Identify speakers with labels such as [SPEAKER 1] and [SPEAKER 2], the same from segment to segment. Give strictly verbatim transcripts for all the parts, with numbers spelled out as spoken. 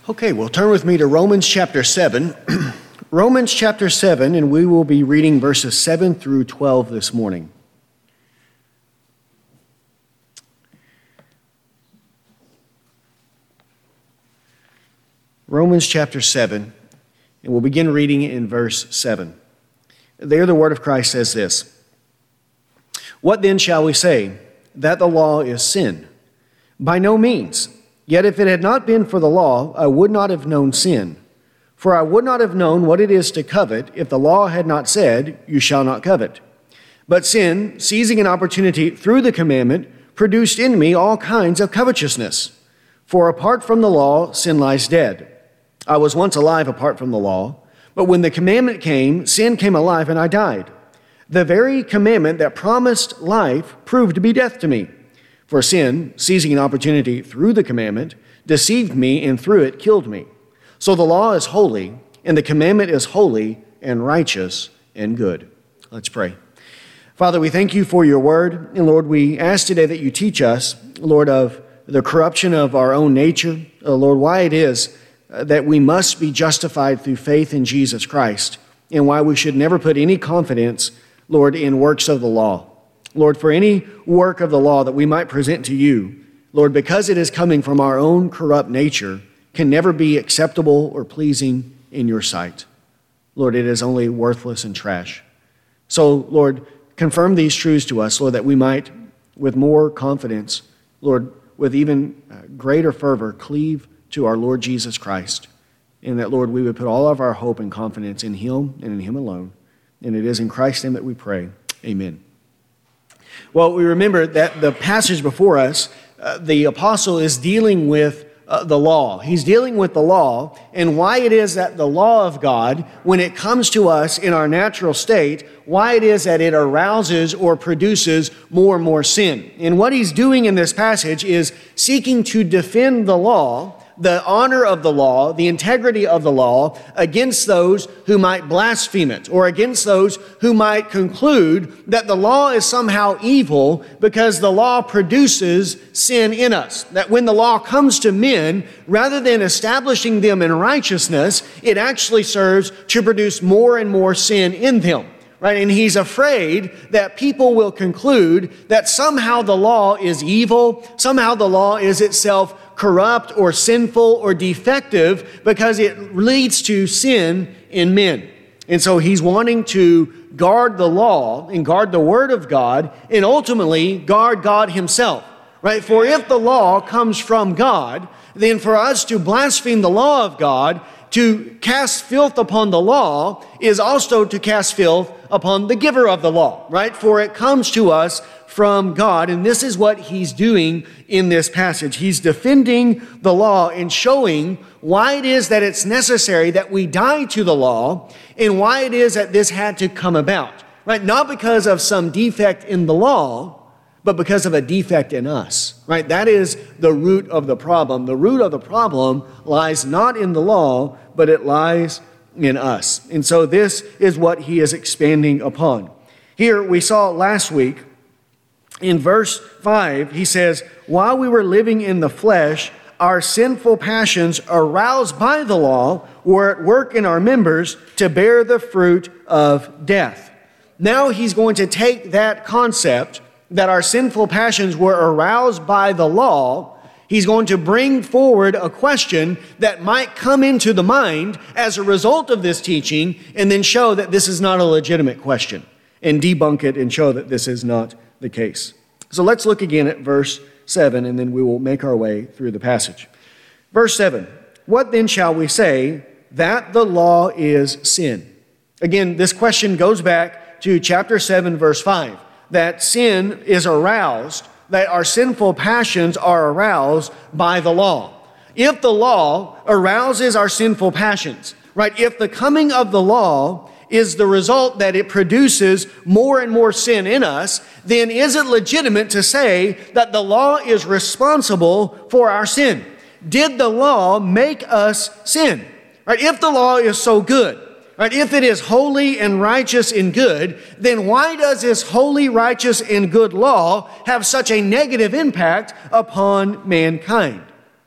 [SPEAKER 1] Okay, well, turn with me to Romans chapter seven. Romans chapter seven, and we will be reading verses seven through twelve this morning. Romans chapter seven, and we'll begin reading in verse seven. There the word of Christ says this: "What then shall we say? That the law is sin? By no means. Yet if it had not been for the law, I would not have known sin. For I would not have known what it is to covet if the law had not said, 'You shall not covet.' But sin, seizing an opportunity through the commandment, produced in me all kinds of covetousness. For apart from the law, sin lies dead. I was once alive apart from the law, but when the commandment came, sin came alive and I died. The very commandment that promised life proved to be death to me. For sin, seizing an opportunity through the commandment, deceived me and through it killed me. So the law is holy, and the commandment is holy and righteous and good." Let's pray. Father, we thank you for your word. And Lord, we ask today that you teach us, Lord, of the corruption of our own nature. Uh, Lord, why it is uh, that we must be justified through faith in Jesus Christ, and why we should never put any confidence, Lord, in works of the law. Lord, for any work of the law that we might present to you, Lord, because it is coming from our own corrupt nature, can never be acceptable or pleasing in your sight. Lord, it is only worthless and trash. So, Lord, confirm these truths to us, Lord, that we might, with more confidence, Lord, with even greater fervor, cleave to our Lord Jesus Christ. And that, Lord, we would put all of our hope and confidence in him and in him alone. And it is in Christ's name that we pray. Amen. Well, we remember that the passage before us, uh, the apostle is dealing with uh, the law. He's dealing with the law and why it is that the law of God, when it comes to us in our natural state, why it is that it arouses or produces more and more sin. And what he's doing in this passage is seeking to defend the law, the honor of the law, the integrity of the law, against those who might blaspheme it, or against those who might conclude that the law is somehow evil because the law produces sin in us. That when the law comes to men, rather than establishing them in righteousness, it actually serves to produce more and more sin in them. Right? And he's afraid that people will conclude that somehow the law is evil, somehow the law is itself corrupt or sinful or defective because it leads to sin in men. And so he's wanting to guard the law and guard the word of God and ultimately guard God himself. Right? For if the law comes from God, then for us to blaspheme the law of God, to cast filth upon the law, is also to cast filth upon the giver of the law, right? For it comes to us from God, and this is what he's doing in this passage. He's defending the law and showing why it is that it's necessary that we die to the law and why it is that this had to come about, right? Not because of some defect in the law, but because of a defect in us, right? That is the root of the problem. The root of the problem lies not in the law, but it lies in us. And so this is what he is expanding upon. Here we saw last week in verse five, he says, "While we were living in the flesh, our sinful passions aroused by the law were at work in our members to bear the fruit of death." Now he's going to take that concept that our sinful passions were aroused by the law. He's going to bring forward a question that might come into the mind as a result of this teaching and then show that this is not a legitimate question and debunk it and show that this is not the case. So let's look again at verse seven and then we will make our way through the passage. Verse seven, "What then shall we say? That the law is sin?" Again, this question goes back to chapter seven, verse five. That sin is aroused, that our sinful passions are aroused by the law. If the law arouses our sinful passions, right? If the coming of the law is the result that it produces more and more sin in us, then is it legitimate to say that the law is responsible for our sin? Did the law make us sin? Right? If the law is so good, right? If it is holy and righteous and good, then why does this holy, righteous, and good law have such a negative impact upon mankind?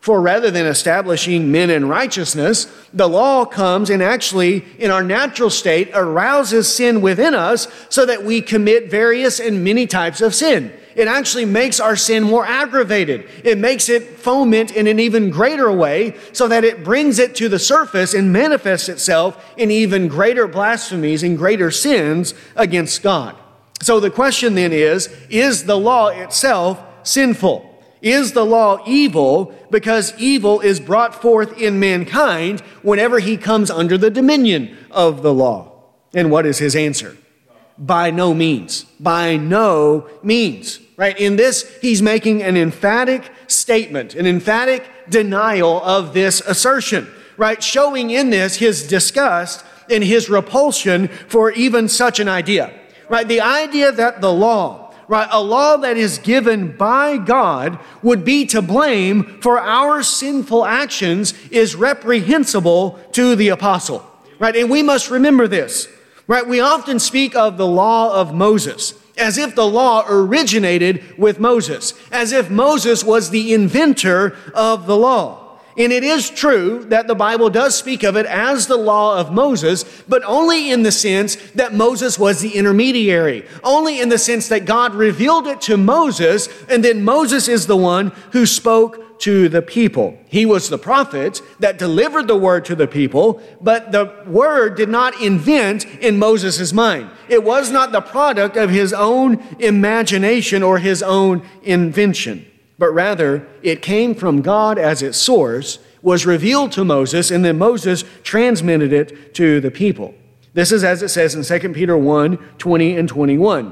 [SPEAKER 1] For rather than establishing men in righteousness, the law comes and actually, in our natural state, arouses sin within us so that we commit various and many types of sin. It actually makes our sin more aggravated. It makes it foment in an even greater way so that it brings it to the surface and manifests itself in even greater blasphemies and greater sins against God. So the question then is, is the law itself sinful? Is the law evil because evil is brought forth in mankind whenever he comes under the dominion of the law? And what is his answer? By no means. By no means. Right? In this, he's making an emphatic statement, an emphatic denial of this assertion. Right? Showing in this his disgust and his repulsion for even such an idea. Right? The idea that the law, right, a law that is given by God would be to blame for our sinful actions is reprehensible to the apostle, right? And we must remember this, right? We often speak of the law of Moses as if the law originated with Moses, as if Moses was the inventor of the law. And it is true that the Bible does speak of it as the law of Moses, but only in the sense that Moses was the intermediary. Only in the sense that God revealed it to Moses, and then Moses is the one who spoke to the people. He was the prophet that delivered the word to the people, but the word did not invent in Moses' mind. It was not the product of his own imagination or his own invention, but rather it came from God as its source, was revealed to Moses, and then Moses transmitted it to the people. This is as it says in Second Peter one, twenty and twenty-one.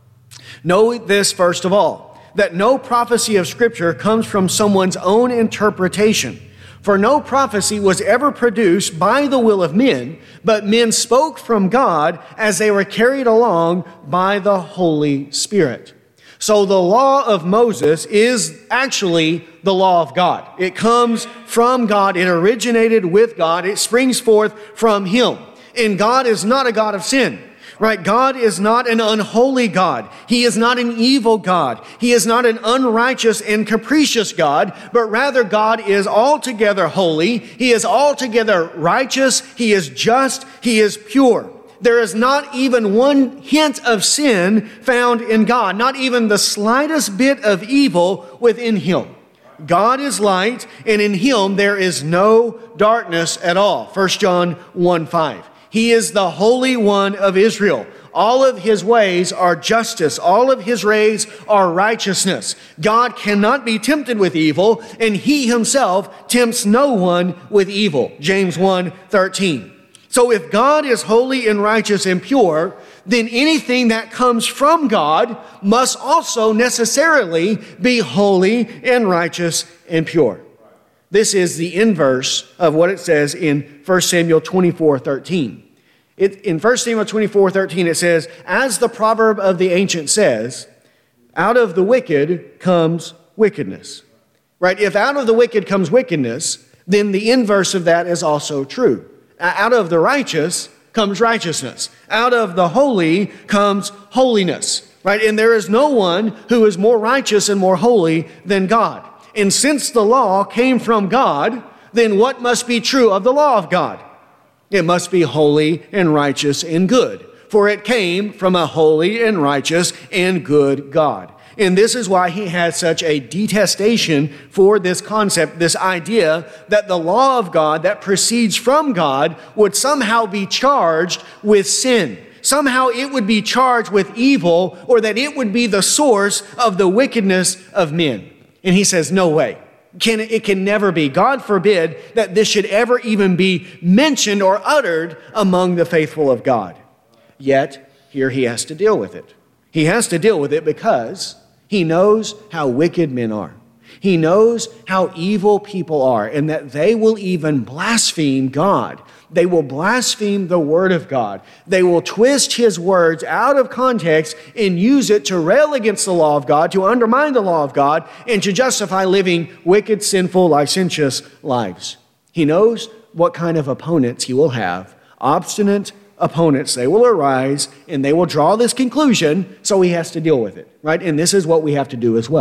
[SPEAKER 1] Know this first of all, that no prophecy of Scripture comes from someone's own interpretation. For no prophecy was ever produced by the will of men, but men spoke from God as they were carried along by the Holy Spirit. So the law of Moses is actually the law of God. It comes from God. It originated with God. It springs forth from Him. And God is not a God of sin, right? God is not an unholy God. He is not an evil God. He is not an unrighteous and capricious God, but rather God is altogether holy. He is altogether righteous. He is just. He is pure. There is not even one hint of sin found in God, not even the slightest bit of evil within Him. God is light, and in Him there is no darkness at all. First John one five. He is the Holy One of Israel. All of His ways are justice. All of His ways are righteousness. God cannot be tempted with evil, and He Himself tempts no one with evil. James one thirteen. So if God is holy and righteous and pure, then anything that comes from God must also necessarily be holy and righteous and pure. This is the inverse of what it says in First Samuel twenty-four thirteen. It, in First Samuel twenty-four thirteen, it says, as the proverb of the ancient says, out of the wicked comes wickedness. Right? If out of the wicked comes wickedness, then the inverse of that is also true. Out of the righteous comes righteousness. Out of the holy comes holiness, right? And there is no one who is more righteous and more holy than God. And since the law came from God, then what must be true of the law of God? It must be holy and righteous and good, for it came from a holy and righteous and good God. And this is why he has such a detestation for this concept, this idea that the law of God that proceeds from God would somehow be charged with sin. Somehow it would be charged with evil, or that it would be the source of the wickedness of men. And he says, no way. Can, it can never be. God forbid that this should ever even be mentioned or uttered among the faithful of God. Yet, here he has to deal with it. He has to deal with it because he knows how wicked men are. He knows how evil people are, and that they will even blaspheme God. They will blaspheme the word of God. They will twist his words out of context and use it to rail against the law of God, to undermine the law of God, and to justify living wicked, sinful, licentious lives. He knows what kind of opponents he will have. Obstinate opponents. They will arise and they will draw this conclusion, so he has to deal with it, right? And this is what we have to do as well.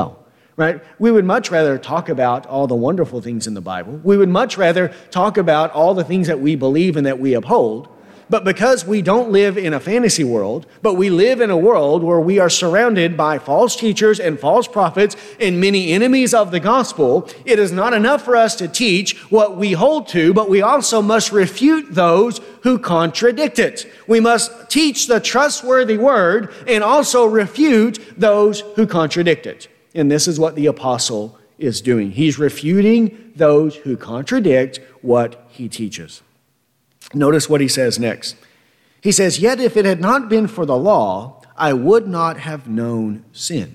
[SPEAKER 1] right? We would much rather talk about all the wonderful things in the Bible. We would much rather talk about all the things that we believe and that we uphold. But because we don't live in a fantasy world, but we live in a world where we are surrounded by false teachers and false prophets and many enemies of the gospel, it is not enough for us to teach what we hold to, but we also must refute those who contradict it. We must teach the trustworthy word and also refute those who contradict it. And this is what the apostle is doing. He's refuting those who contradict what he teaches. Notice what he says next. He says, "Yet if it had not been for the law, I would not have known sin."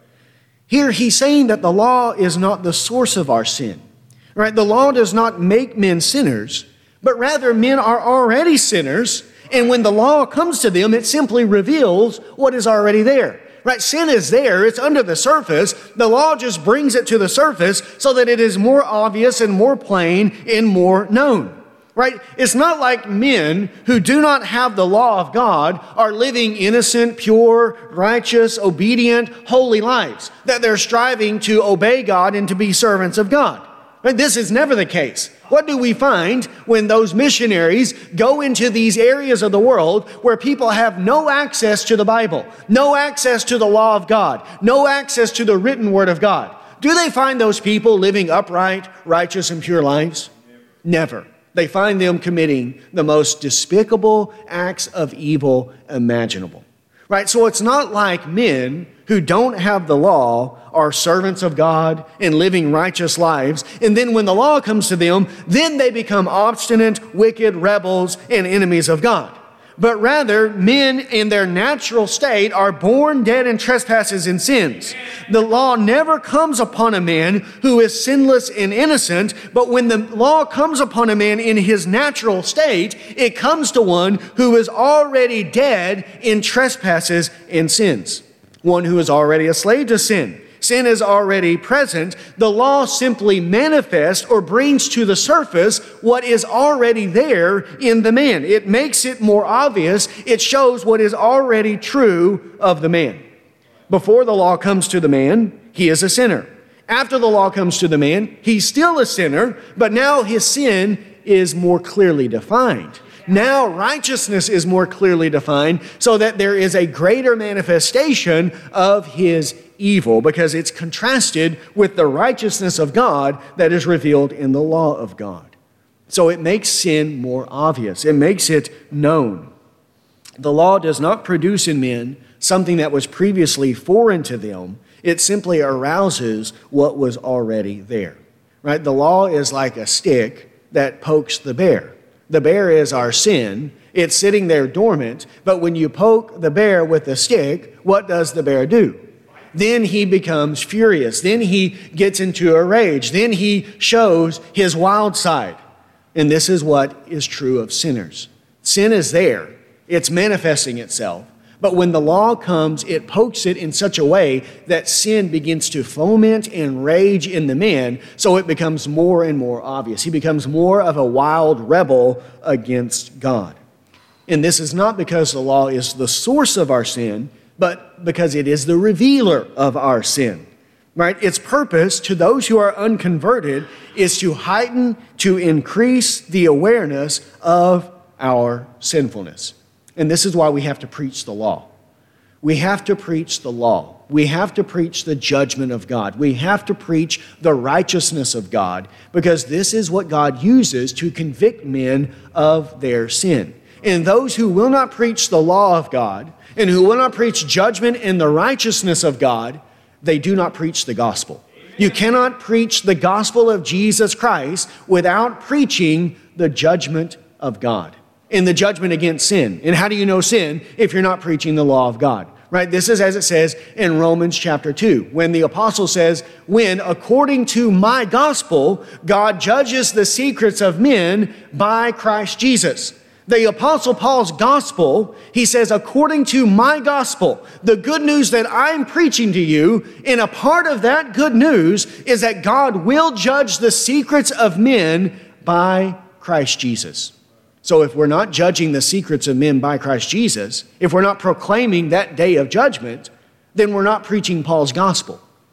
[SPEAKER 1] Here he's saying that the law is not the source of our sin. Right? The law does not make men sinners, but rather men are already sinners, and when the law comes to them, it simply reveals what is already there. Right? Sin is there. It's under the surface. The law just brings it to the surface so that it is more obvious and more plain and more known. Right? It's not like men who do not have the law of God are living innocent, pure, righteous, obedient, holy lives, that they're striving to obey God and to be servants of God. Right? This is never the case. What do we find when those missionaries go into these areas of the world where people have no access to the Bible, no access to the law of God, no access to the written word of God? Do they find those people living upright, righteous, and pure lives? Never. They find them committing the most despicable acts of evil imaginable. Right? So it's not like men who don't have the law are servants of God and living righteous lives. And then when the law comes to them, then they become obstinate, wicked rebels and enemies of God. But rather, men in their natural state are born dead in trespasses and sins. The law never comes upon a man who is sinless and innocent, but when the law comes upon a man in his natural state, it comes to one who is already dead in trespasses and sins. One who is already a slave to sin. Sin is already present. The law simply manifests or brings to the surface what is already there in the man. It makes it more obvious. It shows what is already true of the man. Before the law comes to the man, he is a sinner. After the law comes to the man, he's still a sinner, but now his sin is more clearly defined. Now righteousness is more clearly defined so that there is a greater manifestation of his evil because it's contrasted with the righteousness of God that is revealed in the law of God. So it makes sin more obvious. It makes it known. The law does not produce in men something that was previously foreign to them. It simply arouses what was already there. Right? The law is like a stick that pokes the bear. The bear is our sin. It's sitting there dormant, but when you poke the bear with the stick, what does the bear do? Then he becomes furious. Then he gets into a rage. Then he shows his wild side. And this is what is true of sinners. Sin is there. It's manifesting itself. But when the law comes, it pokes it in such a way that sin begins to foment and rage in the man, so it becomes more and more obvious. He becomes more of a wild rebel against God. And this is not because the law is the source of our sin, but because it is the revealer of our sin. Right? Its purpose to those who are unconverted is to heighten, to increase the awareness of our sinfulness. And this is why we have to preach the law. We have to preach the law. We have to preach the judgment of God. We have to preach the righteousness of God because this is what God uses to convict men of their sin. And those who will not preach the law of God and who will not preach judgment and the righteousness of God, they do not preach the gospel. You cannot preach the gospel of Jesus Christ without preaching the judgment of God. In the judgment against sin. And how do you know sin if you're not preaching the law of God? Right? This is as it says in Romans chapter two, when the apostle says, when according to my gospel, God judges the secrets of men by Christ Jesus. The apostle Paul's gospel, he says, according to my gospel, the good news that I'm preaching to you, and a part of that good news is that God will judge the secrets of men by Christ Jesus. So if we're not judging the secrets of men by Christ Jesus, if we're not proclaiming that day of judgment, then we're not preaching Paul's gospel.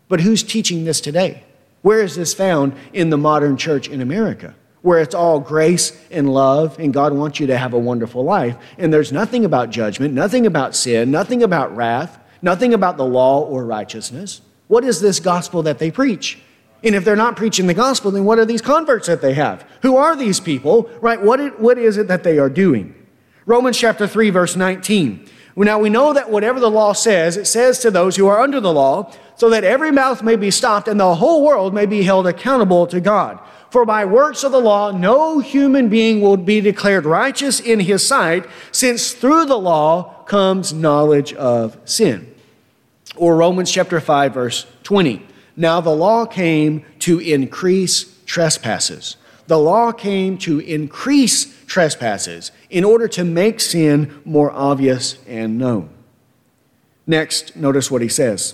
[SPEAKER 1] But who's teaching this today? Where is this found in the modern church in America? Where it's all grace and love, and God wants you to have a wonderful life. And there's nothing about judgment, nothing about sin, nothing about wrath, nothing about the law or righteousness. What is this gospel that they preach? And if they're not preaching the gospel, then what are these converts that they have? Who are these people, right? What, it, what is it that they are doing? Romans chapter three, verse nineteen. Now we know that whatever the law says, it says to those who are under the law, so that every mouth may be stopped and the whole world may be held accountable to God. For by works of the law, no human being will be declared righteous in his sight, since through the law comes knowledge of sin. Or Romans chapter five, verse twenty. Now the law came to increase trespasses. The law came to increase trespasses in order to make sin more obvious and known. Next, notice what he says.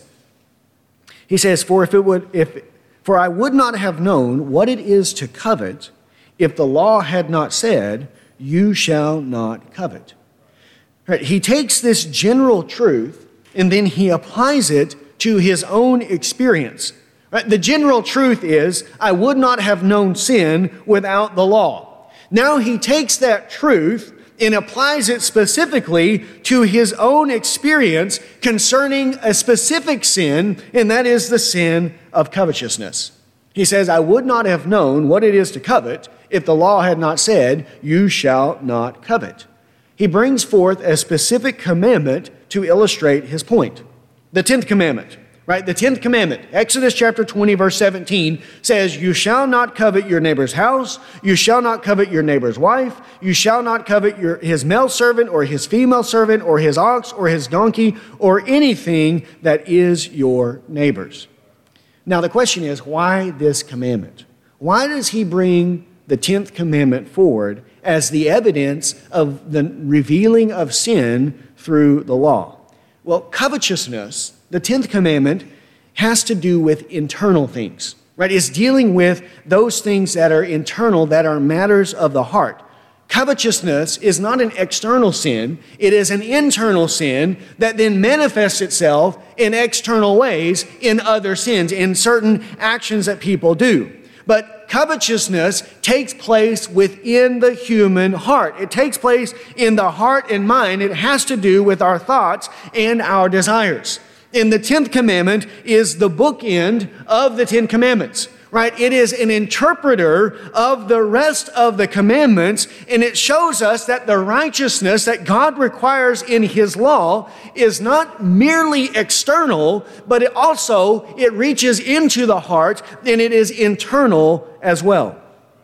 [SPEAKER 1] He says, For if it would, if For I would not have known what it is to covet if the law had not said, you shall not covet. Right, he takes this general truth and then he applies it to his own experience. Right, the general truth is, I would not have known sin without the law. Now he takes that truth and applies it specifically to his own experience concerning a specific sin, and that is the sin of covetousness. He says, I would not have known what it is to covet if the law had not said, you shall not covet. He brings forth a specific commandment to illustrate his point. The tenth commandment, right? The tenth commandment, Exodus chapter twenty, verse seventeen, says, you shall not covet your neighbor's house, you shall not covet your neighbor's wife, you shall not covet your, his male servant or his female servant or his ox or his donkey or anything that is your neighbor's. Now the question is, why this commandment? Why does he bring the tenth commandment forward as the evidence of the revealing of sin through the law? Well, covetousness, the tenth commandment, has to do with internal things, right? It's dealing with those things that are internal, that are matters of the heart. Covetousness is not an external sin. It is an internal sin that then manifests itself in external ways in other sins, in certain actions that people do. But covetousness takes place within the human heart. It takes place in the heart and mind. It has to do with our thoughts and our desires. And the tenth commandment is the bookend of the Ten Commandments, right? It is an interpreter of the rest of the commandments, and it shows us that the righteousness that God requires in his law is not merely external, but it also, it reaches into the heart, and it is internal as well.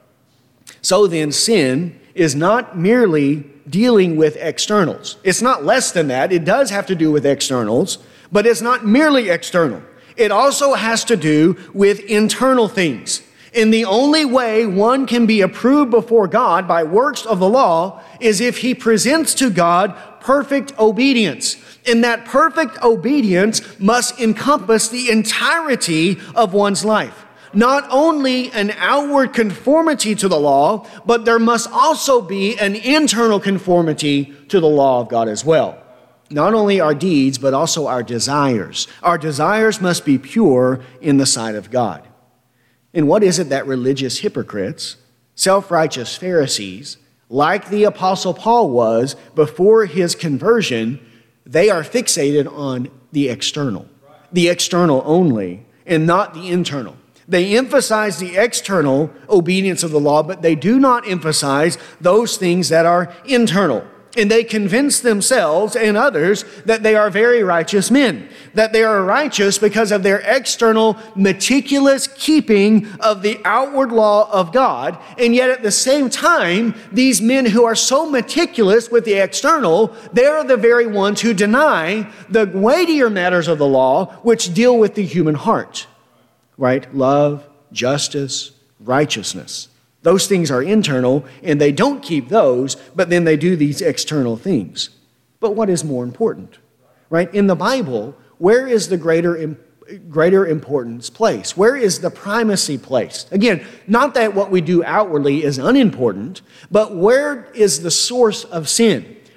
[SPEAKER 1] So then, sin is not merely dealing with externals. It's not less than that. It does have to do with externals, but it's not merely external. It also has to do with internal things. And the only way one can be approved before God by works of the law is if he presents to God perfect obedience. And that perfect obedience must encompass the entirety of one's life. Not only an outward conformity to the law, but there must also be an internal conformity to the law of God as well. Not only our deeds, but also our desires. Our desires must be pure in the sight of God. And what is it that religious hypocrites, self-righteous Pharisees, like the Apostle Paul was before his conversion, they are fixated on the external, the external only, and not the internal. They emphasize the external obedience of the law, but they do not emphasize those things that are internal. And they convince themselves and others that they are very righteous men, that they are righteous because of their external, meticulous keeping of the outward law of God. And yet at the same time, these men who are so meticulous with the external, they are the very ones who deny the weightier matters of the law, which deal with the human heart, right? Love, justice, righteousness. Those things are internal, and they don't keep those, but then they do these external things. But what is more important, right? In the Bible, where is the greater, greater importance placed? Where is the primacy placed? Again, not that what we do outwardly is unimportant, but where is the source of sin?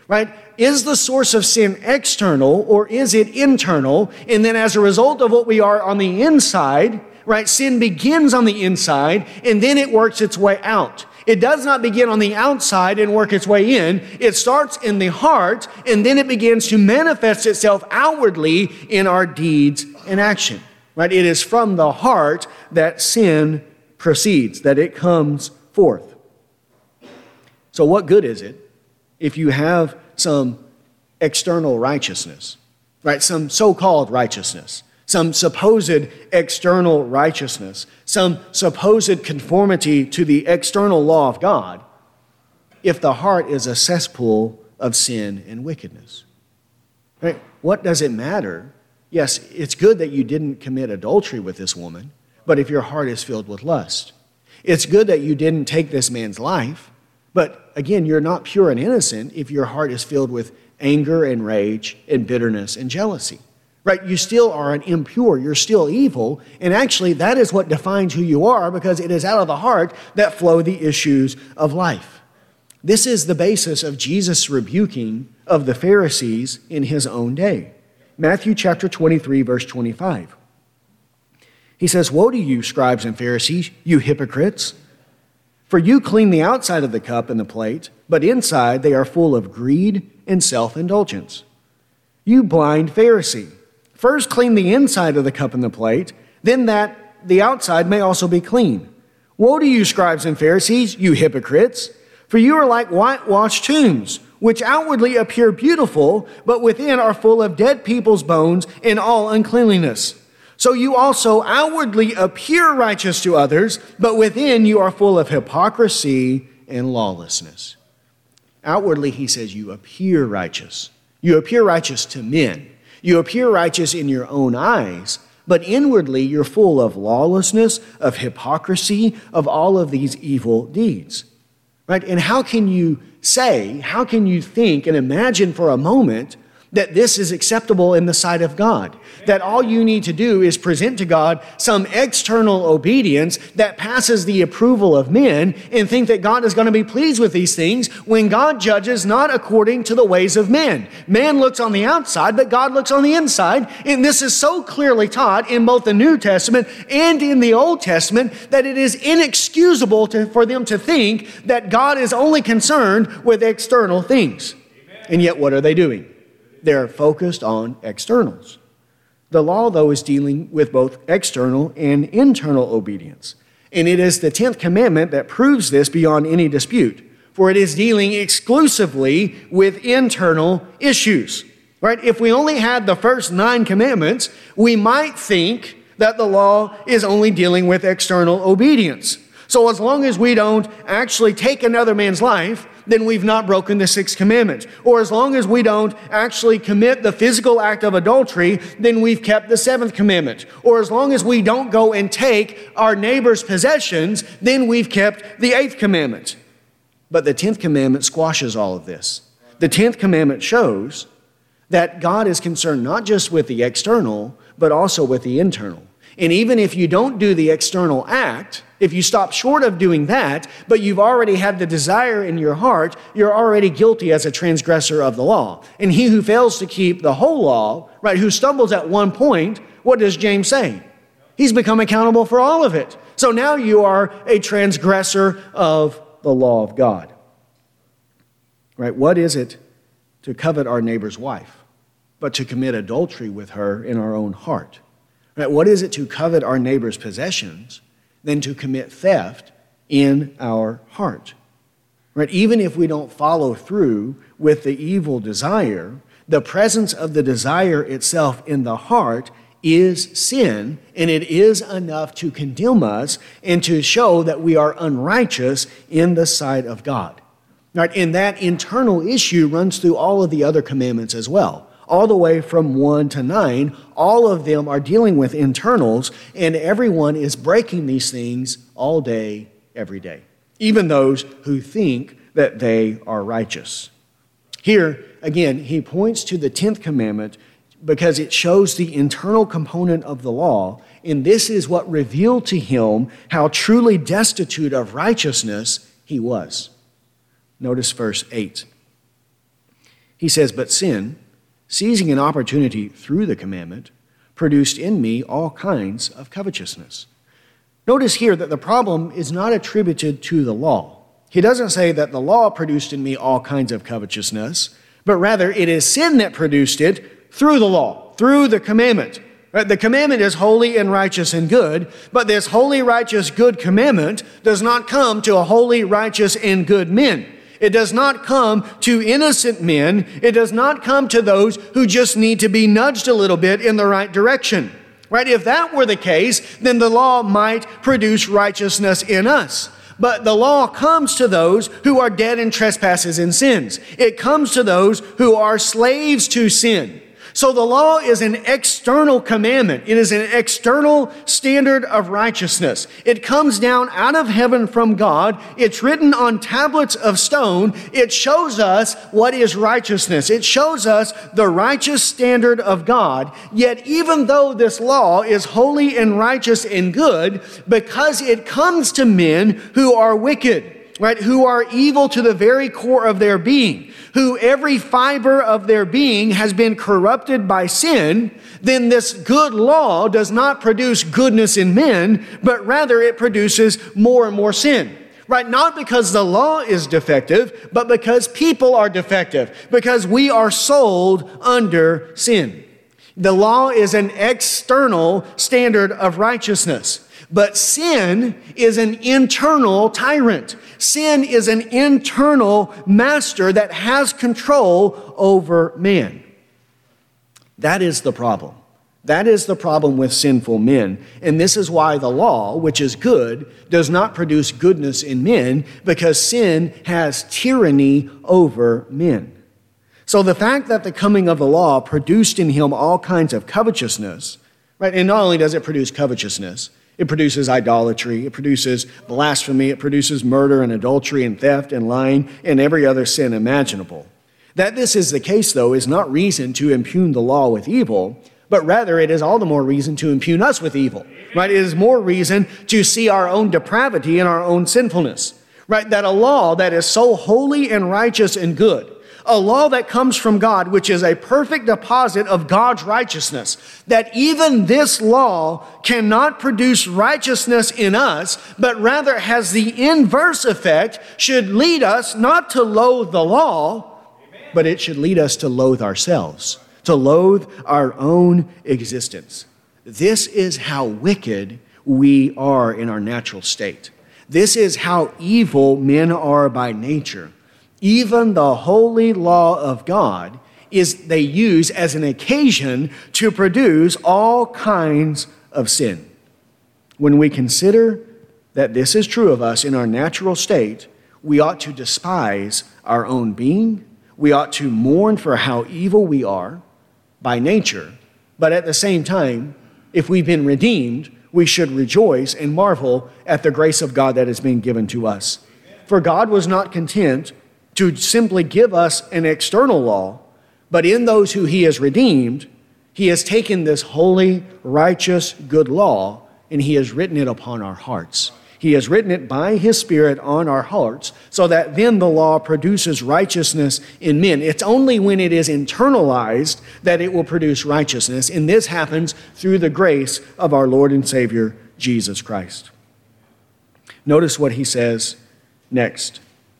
[SPEAKER 1] right? Is the source of sin external or is it internal? And then as a result of what we are on the inside, right, sin begins on the inside and then it works its way out. It does not begin on the outside and work its way in. It starts in the heart and then it begins to manifest itself outwardly in our deeds and action, right? It is from the heart that sin proceeds, that it comes forth. So what good is it if you have some external righteousness, right? Some so-called righteousness, some supposed external righteousness, some supposed conformity to the external law of God, if the heart is a cesspool of sin and wickedness, right? What does it matter? Yes, it's good that you didn't commit adultery with this woman, but if your heart is filled with lust. It's good that you didn't take this man's life, but again, you're not pure and innocent if your heart is filled with anger and rage and bitterness and jealousy, right? You still are an impure, you're still evil, and actually that is what defines who you are because it is out of the heart that flow the issues of life. This is the basis of Jesus' rebuking of the Pharisees in his own day. Matthew chapter twenty-three, verse twenty-five. He says, "Woe to you, scribes and Pharisees, you hypocrites! For you clean the outside of the cup and the plate, but inside they are full of greed and self-indulgence. You blind Pharisee, first clean the inside of the cup and the plate, then that the outside may also be clean. Woe to you, scribes and Pharisees, you hypocrites! For you are like whitewashed tombs, which outwardly appear beautiful, but within are full of dead people's bones and all uncleanliness. So you also outwardly appear righteous to others, but within you are full of hypocrisy and lawlessness." Outwardly, he says, you appear righteous. You appear righteous to men. You appear righteous in your own eyes, but inwardly you're full of lawlessness, of hypocrisy, of all of these evil deeds. Right? And how can you say, how can you think and imagine for a moment that this is acceptable in the sight of God? That all you need to do is present to God some external obedience that passes the approval of men and think that God is going to be pleased with these things when God judges not according to the ways of men. Man looks on the outside, but God looks on the inside. And this is so clearly taught in both the New Testament and in the Old Testament that it is inexcusable to, for them to think that God is only concerned with external things. Amen. And yet what are they doing? They're focused on externals. The law, though, is dealing with both external and internal obedience. And it is the tenth commandment that proves this beyond any dispute, for it is dealing exclusively with internal issues. Right? If we only had the first nine commandments, we might think that the law is only dealing with external obedience. So as long as we don't actually take another man's life, then we've not broken the sixth commandment. Or as long as we don't actually commit the physical act of adultery, then we've kept the seventh commandment. Or as long as we don't go and take our neighbor's possessions, then we've kept the eighth commandment. But the tenth commandment squashes all of this. The tenth commandment shows that God is concerned not just with the external, but also with the internal. And even if you don't do the external act, if you stop short of doing that, but you've already had the desire in your heart, you're already guilty as a transgressor of the law. And he who fails to keep the whole law, right, who stumbles at one point, what does James say? He's become accountable for all of it. So now you are a transgressor of the law of God. Right? What is it to covet our neighbor's wife, but to commit adultery with her in our own heart? Right? What is it to covet our neighbor's possessions than to commit theft in our heart? Right? Even if we don't follow through with the evil desire, the presence of the desire itself in the heart is sin, and it is enough to condemn us and to show that we are unrighteous in the sight of God. Right? And that internal issue runs through all of the other commandments as well. All the way from one to nine, all of them are dealing with internals, and everyone is breaking these things all day, every day, even those who think that they are righteous. Here, again, he points to the tenth commandment because it shows the internal component of the law, and this is what revealed to him how truly destitute of righteousness he was. Notice verse eight. He says, but sin, seizing an opportunity through the commandment, produced in me all kinds of covetousness. Notice here that the problem is not attributed to the law. He doesn't say that the law produced in me all kinds of covetousness, but rather it is sin that produced it through the law, through the commandment. Right? The commandment is holy and righteous and good, but this holy, righteous, good commandment does not come to a holy, righteous, and good men. It does not come to innocent men. It does not come to those who just need to be nudged a little bit in the right direction. Right? If that were the case, then the law might produce righteousness in us. But the law comes to those who are dead in trespasses and sins. It comes to those who are slaves to sin. So the law is an external commandment. It is an external standard of righteousness. It comes down out of heaven from God. It's written on tablets of stone. It shows us what is righteousness. It shows us the righteous standard of God. Yet even though this law is holy and righteous and good, because it comes to men who are wicked, right, who are evil to the very core of their being, who every fiber of their being has been corrupted by sin, then this good law does not produce goodness in men, but rather it produces more and more sin. Right? Not because the law is defective, but because people are defective, because we are sold under sin. The law is an external standard of righteousness. But sin is an internal tyrant. Sin is an internal master that has control over man. That is the problem. That is the problem with sinful men. And this is why the law, which is good, does not produce goodness in men, because sin has tyranny over men. So the fact that the coming of the law produced in him all kinds of covetousness, right? And not only does it produce covetousness, it produces idolatry, it produces blasphemy, it produces murder and adultery and theft and lying and every other sin imaginable. That this is the case, though, is not reason to impugn the law with evil, but rather it is all the more reason to impugn us with evil, right? It is more reason to see our own depravity and our own sinfulness, right? That a law that is so holy and righteous and good, a law that comes from God, which is a perfect deposit of God's righteousness, that even this law cannot produce righteousness in us, but rather has the inverse effect, should lead us not to loathe the law, but it should lead us to loathe ourselves, to loathe our own existence. This is how wicked we are in our natural state. This is how evil men are by nature. Even the holy law of God is they use as an occasion to produce all kinds of sin. When we consider that this is true of us in our natural state, we ought to despise our own being. We ought to mourn for how evil we are by nature. But at the same time, if we've been redeemed, we should rejoice and marvel at the grace of God that has been given to us. For God was not content to simply give us an external law, but in those who he has redeemed, he has taken this holy, righteous, good law, and he has written it upon our hearts. He has written it by his Spirit on our hearts, so that then the law produces righteousness in men. It's only when it is internalized that it will produce righteousness, and this happens through the grace of our Lord and Savior, Jesus Christ. Notice what he says next.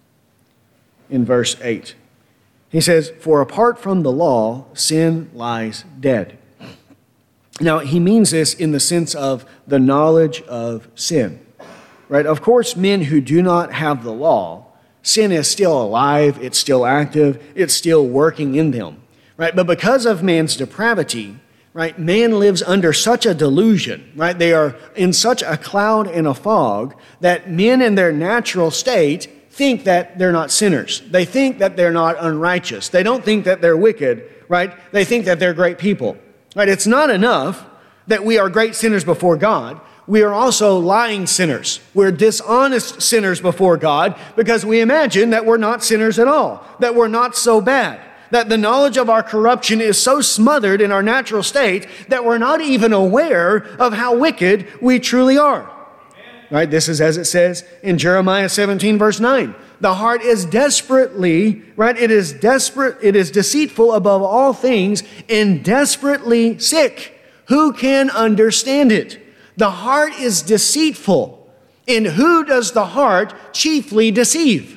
[SPEAKER 1] In verse eight, he says, "For apart from the law, sin lies dead." Now, he means this in the sense of the knowledge of sin, right? Of course, men who do not have the law, sin is still alive, it's still active, it's still working in them, right? But because of man's depravity, right, man lives under such a delusion, right? They are in such a cloud and a fog that men in their natural state think that they're not sinners. They think that they're not unrighteous. They don't think that they're wicked, right? They think that they're great people, right? It's not enough that we are great sinners before God. We are also lying sinners. We're dishonest sinners before God because we imagine that we're not sinners at all, that we're not so bad, that the knowledge of our corruption is so smothered in our natural state that we're not even aware of how wicked we truly are. Right? This is as it says in Jeremiah seventeen, verse nine. The heart is desperately, right? It is desperate, it is deceitful above all things and desperately sick. Who can understand it? The heart is deceitful. And who does the heart chiefly deceive?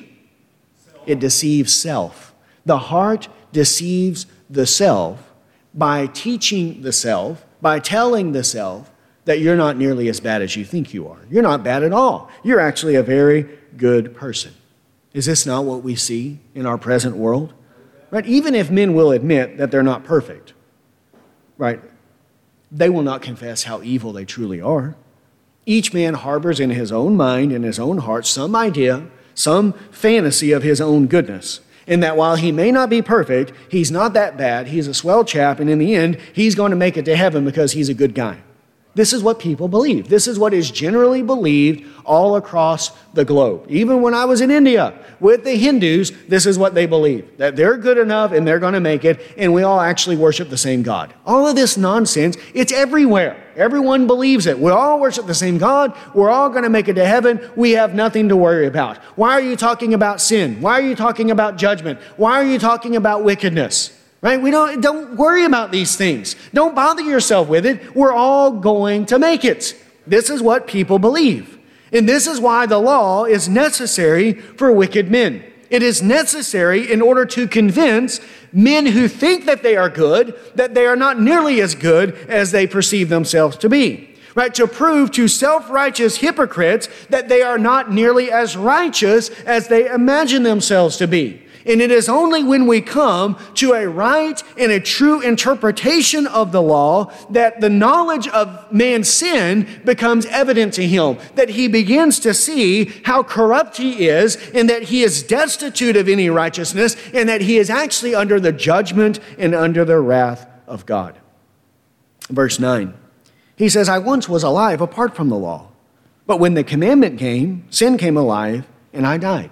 [SPEAKER 1] It deceives self. The heart deceives the self by teaching the self, by telling the self that you're not nearly as bad as you think you are. You're not bad at all. You're actually a very good person. Is this not what we see in our present world? Right? Even if men will admit that they're not perfect, right? They will not confess how evil they truly are. Each man harbors in his own mind, in his own heart, some idea, some fantasy of his own goodness. And that while he may not be perfect, he's not that bad. He's a swell chap, and in the end, he's going to make it to heaven because he's a good guy. This is what people believe. This is what is generally believed all across the globe. Even when I was in India with the Hindus, this is what they believe, that they're good enough and they're going to make it, and we all actually worship the same God. All of this nonsense, it's everywhere. Everyone believes it. We all worship the same God. We're all going to make it to heaven. We have nothing to worry about. Why are you talking about sin? Why are you talking about judgment? Why are you talking about wickedness? Right? We don't, don't worry about these things. Don't bother yourself with it. We're all going to make it. This is what people believe. And this is why the law is necessary for wicked men. It is necessary in order to convince men who think that they are good that they are not nearly as good as they perceive themselves to be. Right? To prove to self-righteous hypocrites that they are not nearly as righteous as they imagine themselves to be. And it is only when we come to a right and a true interpretation of the law that the knowledge of man's sin becomes evident to him, that he begins to see how corrupt he is and that he is destitute of any righteousness and that he is actually under the judgment and under the wrath of God. Verse nine, he says, I once was alive apart from the law, but when the commandment came, sin came alive and I died.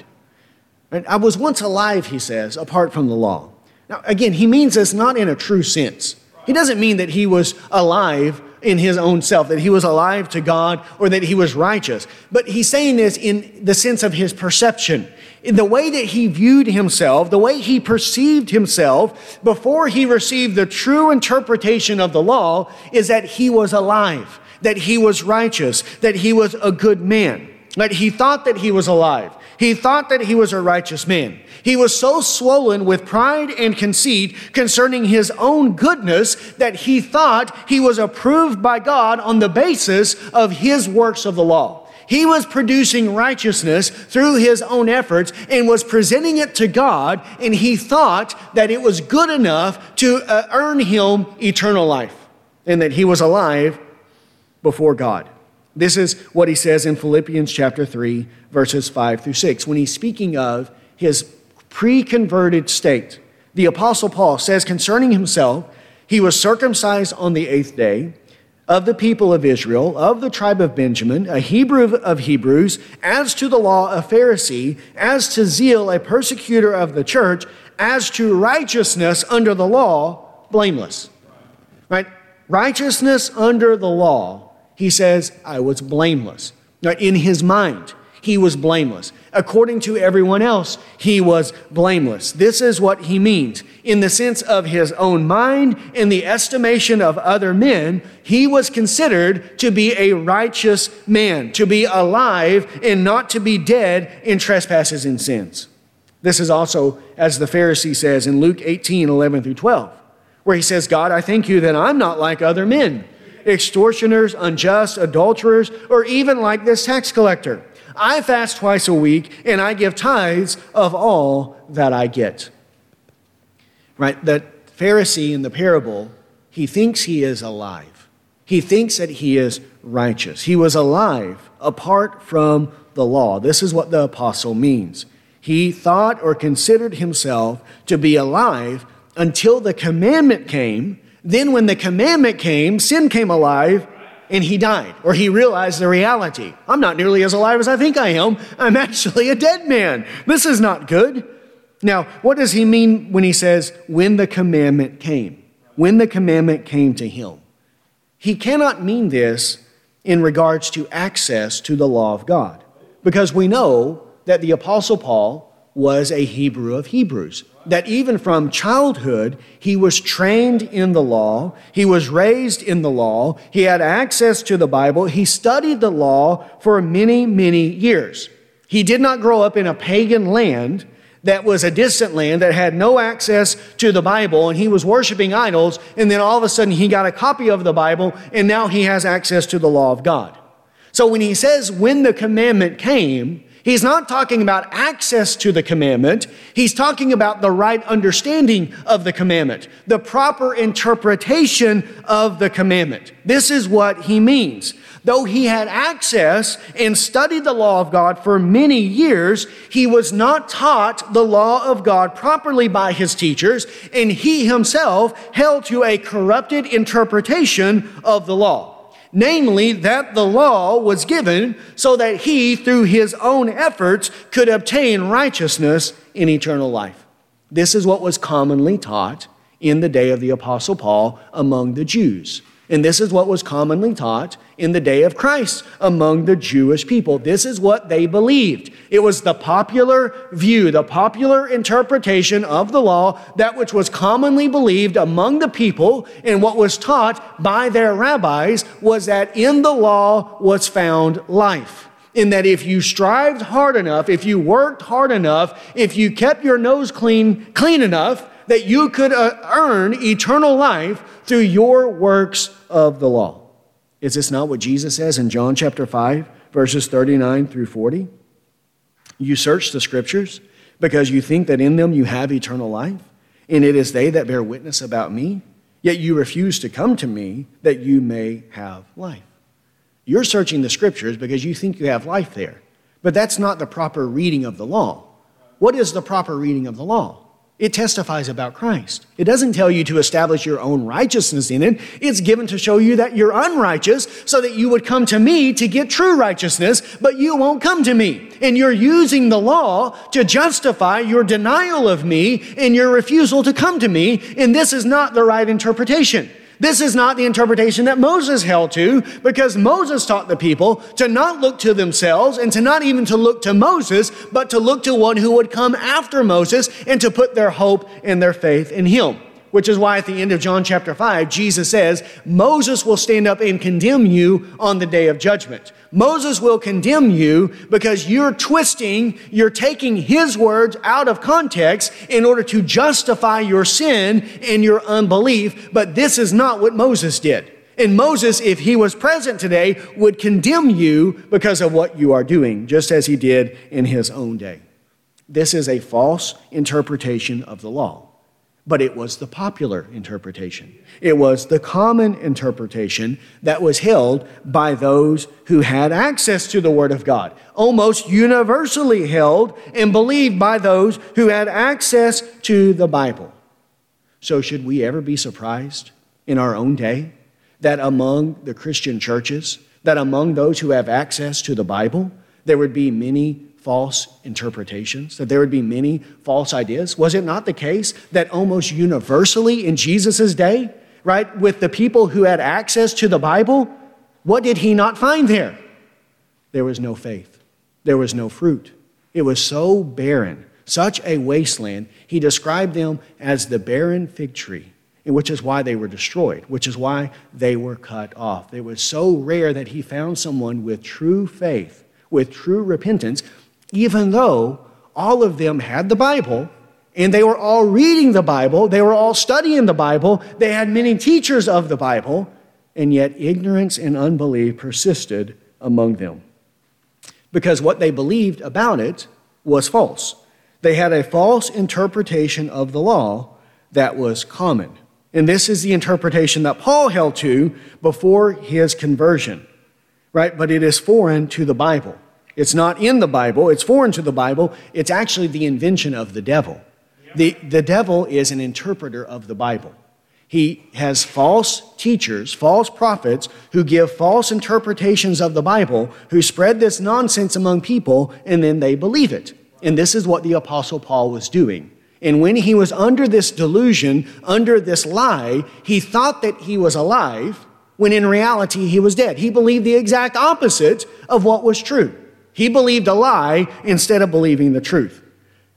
[SPEAKER 1] I was once alive, he says, apart from the law. Now, again, he means this not in a true sense. He doesn't mean that he was alive in his own self, that he was alive to God or that he was righteous. But he's saying this in the sense of his perception. In the way that he viewed himself, the way he perceived himself before he received the true interpretation of the law is that he was alive, that he was righteous, that he was a good man. That he thought that he was alive. He thought that he was a righteous man. He was so swollen with pride and conceit concerning his own goodness that he thought he was approved by God on the basis of his works of the law. He was producing righteousness through his own efforts and was presenting it to God, and he thought that it was good enough to uh, earn him eternal life and that he was alive before God. This is what he says in Philippians chapter three, verses five through six. When he's speaking of his pre-converted state, the Apostle Paul says concerning himself, he was circumcised on the eighth day, of the people of Israel, of the tribe of Benjamin, a Hebrew of Hebrews, as to the law, a Pharisee, as to zeal, a persecutor of the church, as to righteousness under the law, blameless. Right? Righteousness under the law. He says, I was blameless. Now, in his mind, he was blameless. According to everyone else, he was blameless. This is what he means. In the sense of his own mind, in the estimation of other men, he was considered to be a righteous man, to be alive and not to be dead in trespasses and sins. This is also, as the Pharisee says in Luke eighteen, eleven through twelve, where he says, God, I thank you that I'm not like other men, extortioners, unjust, adulterers, or even like this tax collector. I fast twice a week, and I give tithes of all that I get. Right? That Pharisee in the parable, he thinks he is alive. He thinks that he is righteous. He was alive apart from the law. This is what the apostle means. He thought or considered himself to be alive until the commandment came. Then when the commandment came, sin came alive and he died, or he realized the reality. I'm not nearly as alive as I think I am. I'm actually a dead man. This is not good. Now, what does he mean when he says, when the commandment came? When the commandment came to him. He cannot mean this in regards to access to the law of God, because we know that the Apostle Paul was a Hebrew of Hebrews. That even from childhood, he was trained in the law. He was raised in the law. He had access to the Bible. He studied the law for many, many years. He did not grow up in a pagan land that was a distant land that had no access to the Bible, and he was worshiping idols, and then all of a sudden he got a copy of the Bible, and now he has access to the law of God. So when he says when the commandment came, he's not talking about access to the commandment. He's talking about the right understanding of the commandment, the proper interpretation of the commandment. This is what he means. Though he had access and studied the law of God for many years, he was not taught the law of God properly by his teachers, and he himself held to a corrupted interpretation of the law. Namely, that the law was given so that he, through his own efforts, could obtain righteousness in eternal life. This is what was commonly taught in the day of the Apostle Paul among the Jews. And this is what was commonly taught in the day of Christ among the Jewish people. This is what they believed. It was the popular view, the popular interpretation of the law, that which was commonly believed among the people, and what was taught by their rabbis was that in the law was found life. In that if you strived hard enough, if you worked hard enough, if you kept your nose clean, clean enough, that you could uh, earn eternal life through your works of the law. Is this not what Jesus says in John chapter five, verses thirty-nine through forty? You search the scriptures because you think that in them you have eternal life, and it is they that bear witness about me, yet you refuse to come to me that you may have life. You're searching the scriptures because you think you have life there, but that's not the proper reading of the law. What is the proper reading of the law? It testifies about Christ. It doesn't tell you to establish your own righteousness in it. It's given to show you that you're unrighteous so that you would come to me to get true righteousness, but you won't come to me. And you're using the law to justify your denial of me and your refusal to come to me, and this is not the right interpretation. This is not the interpretation that Moses held to, because Moses taught the people to not look to themselves and to not even to look to Moses, but to look to one who would come after Moses and to put their hope and their faith in him. Which is why at the end of John chapter five, Jesus says, Moses will stand up and condemn you on the day of judgment. Moses will condemn you because you're twisting, you're taking his words out of context in order to justify your sin and your unbelief. But this is not what Moses did. And Moses, if he was present today, would condemn you because of what you are doing, just as he did in his own day. This is a false interpretation of the law. But it was the popular interpretation. It was the common interpretation that was held by those who had access to the Word of God. Almost universally held and believed by those who had access to the Bible. So should we ever be surprised in our own day that among the Christian churches, that among those who have access to the Bible, there would be many false interpretations, that there would be many false ideas? Was it not the case that almost universally in Jesus' day, right, with the people who had access to the Bible, what did he not find there? There was no faith. There was no fruit. It was so barren, such a wasteland. He described them as the barren fig tree, which is why they were destroyed, which is why they were cut off. It was so rare that he found someone with true faith, with true repentance, even though all of them had the Bible, and they were all reading the Bible, they were all studying the Bible, they had many teachers of the Bible, and yet ignorance and unbelief persisted among them. Because what they believed about it was false. They had a false interpretation of the law that was common. And this is the interpretation that Paul held to before his conversion, right? But it is foreign to the Bible. It's not in the Bible. It's foreign to the Bible. It's actually the invention of the devil. The, the devil is an interpreter of the Bible. He has false teachers, false prophets, who give false interpretations of the Bible, who spread this nonsense among people, and then they believe it. And this is what the Apostle Paul was doing. And when he was under this delusion, under this lie, he thought that he was alive, when in reality he was dead. He believed the exact opposite of what was true. He believed a lie instead of believing the truth.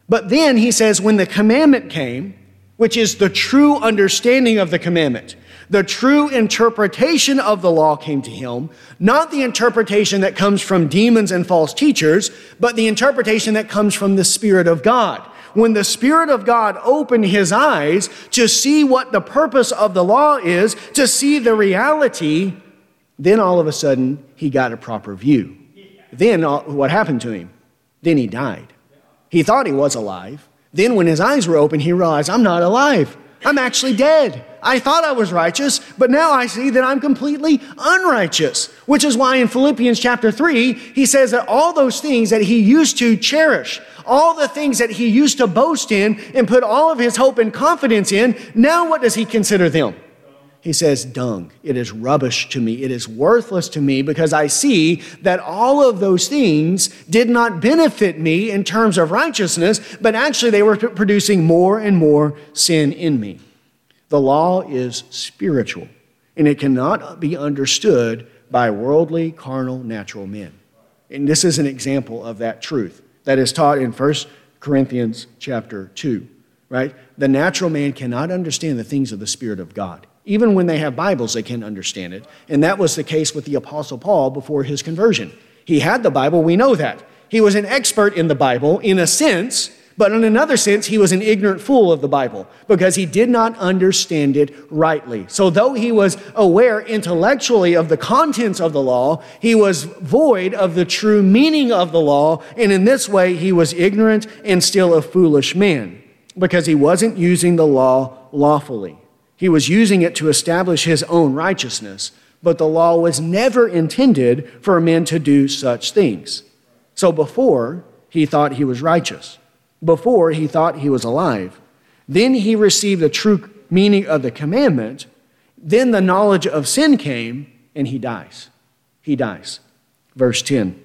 [SPEAKER 1] But then he says, when the commandment came, which is the true understanding of the commandment, the true interpretation of the law came to him, not the interpretation that comes from demons and false teachers, but the interpretation that comes from the Spirit of God. When the Spirit of God opened his eyes to see what the purpose of the law is, to see the reality, then all of a sudden he got a proper view. Then what happened to him? Then he died. He thought he was alive. Then when his eyes were open, he realized, I'm not alive. I'm actually dead. I thought I was righteous, but now I see that I'm completely unrighteous. Which is why in Philippians chapter three, he says that all those things that he used to cherish, all the things that he used to boast in and put all of his hope and confidence in, now what does he consider them? He says, dung. It is rubbish to me. It is worthless to me because I see that all of those things did not benefit me in terms of righteousness, but actually they were producing more and more sin in me. The law is spiritual, and it cannot be understood by worldly, carnal, natural men. And this is an example of that truth that is taught in First Corinthians chapter two, right? The natural man cannot understand the things of the Spirit of God. Even when they have Bibles, they can't understand it. And that was the case with the Apostle Paul before his conversion. He had the Bible, we know that. He was an expert in the Bible in a sense, but in another sense, he was an ignorant fool of the Bible because he did not understand it rightly. So though he was aware intellectually of the contents of the law, he was void of the true meaning of the law. And in this way, he was ignorant and still a foolish man because he wasn't using the law lawfully. He was using it to establish his own righteousness, but the law was never intended for men to do such things. So before, he thought he was righteous. Before, he thought he was alive. Then he received the true meaning of the commandment. Then the knowledge of sin came, and he dies. He dies. Verse ten.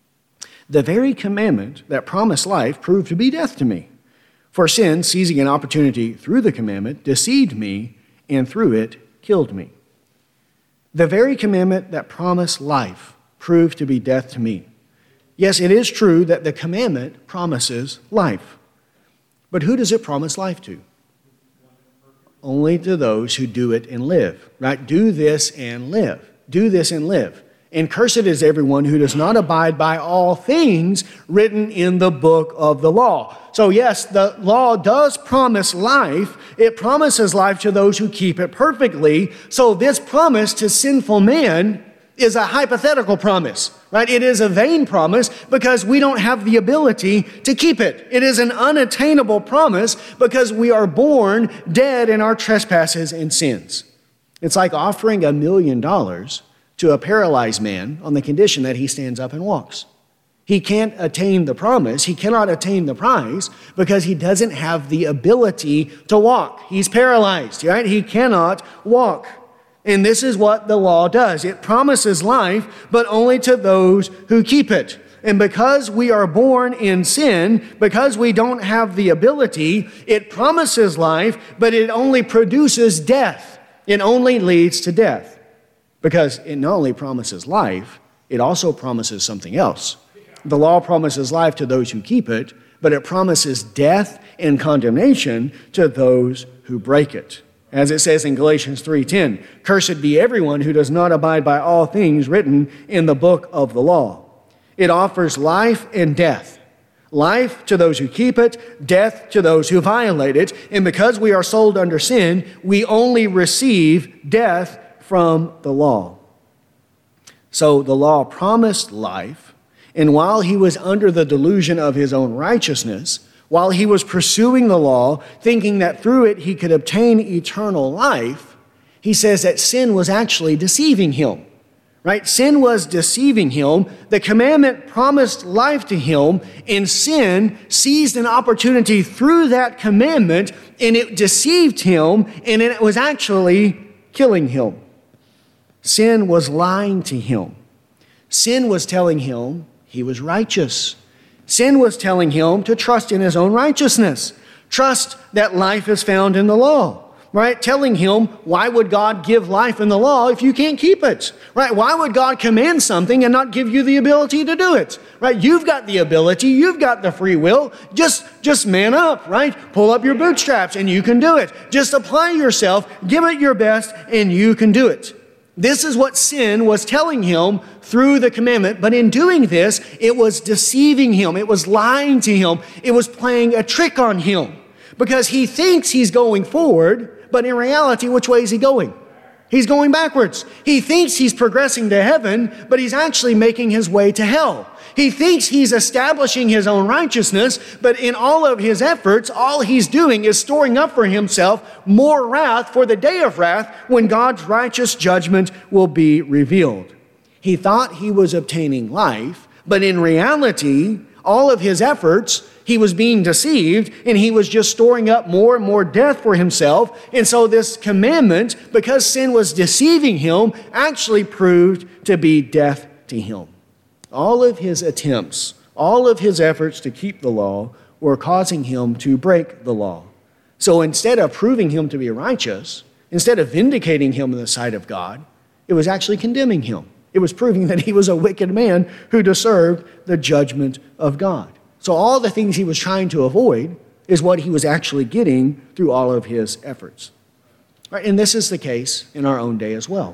[SPEAKER 1] The very commandment that promised life proved to be death to me. For sin, seizing an opportunity through the commandment, deceived me, and through it killed me. The very commandment that promised life proved to be death to me. Yes, it is true that the commandment promises life. But who does it promise life to? Only to those who do it and live, right? Do this and live. Do this and live. And cursed is everyone who does not abide by all things written in the book of the law. So yes, the law does promise life. It promises life to those who keep it perfectly. So this promise to sinful man is a hypothetical promise, right? It is a vain promise because we don't have the ability to keep it. It is an unattainable promise because we are born dead in our trespasses and sins. It's like offering a million dollars to a paralyzed man on the condition that he stands up and walks. He can't attain the promise. He cannot attain the prize because he doesn't have the ability to walk. He's paralyzed, right? He cannot walk. And this is what the law does. It promises life, but only to those who keep it. And because we are born in sin, because we don't have the ability, it promises life, but it only produces death. It only leads to death. Because it not only promises life, it also promises something else. The law promises life to those who keep it, but it promises death and condemnation to those who break it. As it says in Galatians three ten, cursed be everyone who does not abide by all things written in the book of the law. It offers life and death. Life to those who keep it, death to those who violate it. And because we are sold under sin, we only receive death from the law. So the law promised life, and while he was under the delusion of his own righteousness, while he was pursuing the law, thinking that through it he could obtain eternal life, he says that sin was actually deceiving him. Right? Sin was deceiving him. The commandment promised life to him, and sin seized an opportunity through that commandment, and it deceived him, and it was actually killing him. Sin was lying to him. Sin was telling him he was righteous. Sin was telling him to trust in his own righteousness. Trust that life is found in the law. right? Telling him, why would God give life in the law if you can't keep it, right? Why would God command something and not give you the ability to do it, right? You've got the ability, you've got the free will. Just, just man up, right? Pull up your bootstraps and you can do it. Just apply yourself, give it your best, and you can do it. This is what sin was telling him through the commandment, but in doing this, it was deceiving him. It was lying to him. It was playing a trick on him because he thinks he's going forward, but in reality, which way is he going? He's going backwards. He thinks he's progressing to heaven, but he's actually making his way to hell. He thinks he's establishing his own righteousness, but in all of his efforts, all he's doing is storing up for himself more wrath for the day of wrath when God's righteous judgment will be revealed. He thought he was obtaining life, but in reality, all of his efforts, he was being deceived, and he was just storing up more and more death for himself. And so this commandment, because sin was deceiving him, actually proved to be death to him. All of his attempts, all of his efforts to keep the law were causing him to break the law. So instead of proving him to be righteous, instead of vindicating him in the sight of God, it was actually condemning him. It was proving that he was a wicked man who deserved the judgment of God. So all the things he was trying to avoid is what he was actually getting through all of his efforts. Right, and this is the case in our own day as well.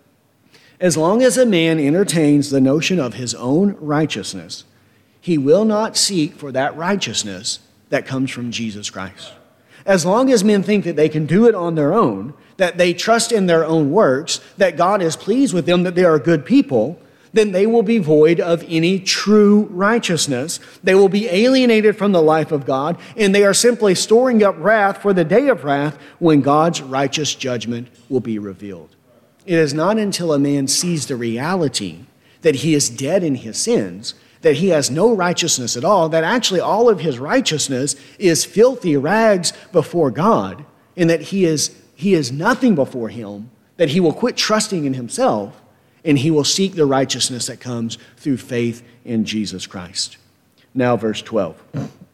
[SPEAKER 1] As long as a man entertains the notion of his own righteousness, he will not seek for that righteousness that comes from Jesus Christ. As long as men think that they can do it on their own, that they trust in their own works, that God is pleased with them, that they are good people, then they will be void of any true righteousness. They will be alienated from the life of God, and they are simply storing up wrath for the day of wrath when God's righteous judgment will be revealed. It is not until a man sees the reality that he is dead in his sins, that he has no righteousness at all, that actually all of his righteousness is filthy rags before God, and that he is, he is nothing before him, that he will quit trusting in himself, and he will seek the righteousness that comes through faith in Jesus Christ. Now, verse twelve.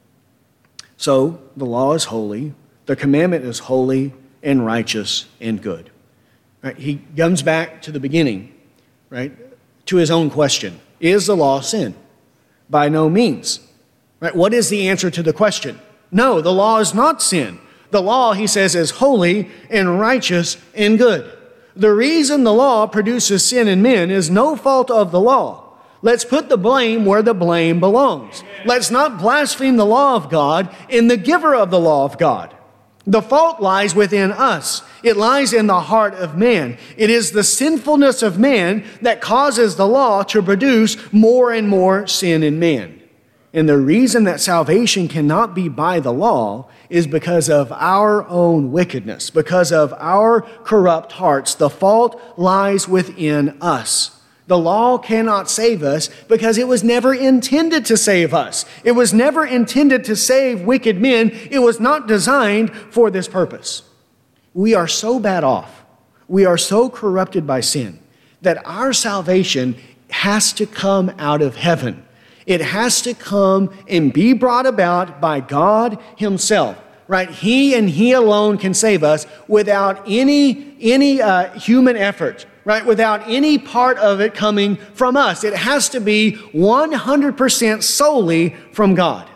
[SPEAKER 1] So, the law is holy, the commandment is holy and righteous and good. Right? He comes back to the beginning, right, to his own question. Is the law sin? By no means. Right? What is the answer to the question? No, the law is not sin. The law, he says, is holy and righteous and good. The reason the law produces sin in men is no fault of the law. Let's put the blame where the blame belongs. Let's not blaspheme the law of God in the giver of the law of God. The fault lies within us. It lies in the heart of man. It is the sinfulness of man that causes the law to produce more and more sin in man. And the reason that salvation cannot be by the law is because of our own wickedness, because of our corrupt hearts. The fault lies within us. The law cannot save us because it was never intended to save us. It was never intended to save wicked men. It was not designed for this purpose. We are so bad off, we are so corrupted by sin, that our salvation has to come out of heaven. It has to come and be brought about by God himself, right? He and he alone can save us without any, any uh, human effort, right? Without any part of it coming from us. It has to be one hundred percent solely from God.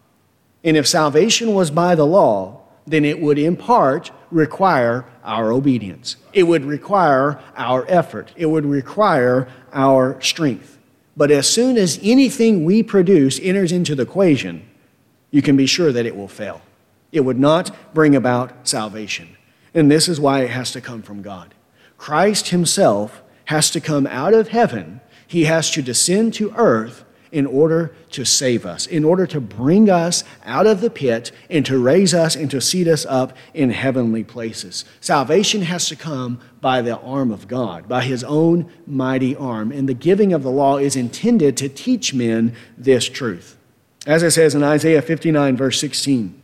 [SPEAKER 1] And if salvation was by the law, then it would in part require our obedience. It would require our effort. It would require our strength. But as soon as anything we produce enters into the equation, you can be sure that it will fail. It would not bring about salvation. And this is why it has to come from God. Christ himself has to come out of heaven. He has to descend to earth in order to save us, in order to bring us out of the pit and to raise us and to seat us up in heavenly places. Salvation has to come by the arm of God, by his own mighty arm. And the giving of the law is intended to teach men this truth. As it says in Isaiah fifty-nine, verse sixteen,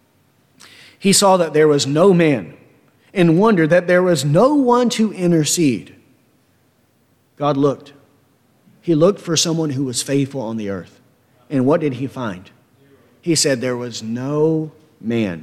[SPEAKER 1] he saw that there was no man and wondered that there was no one to intercede. God looked. He looked for someone who was faithful on the earth. And what did he find? He said there was no man.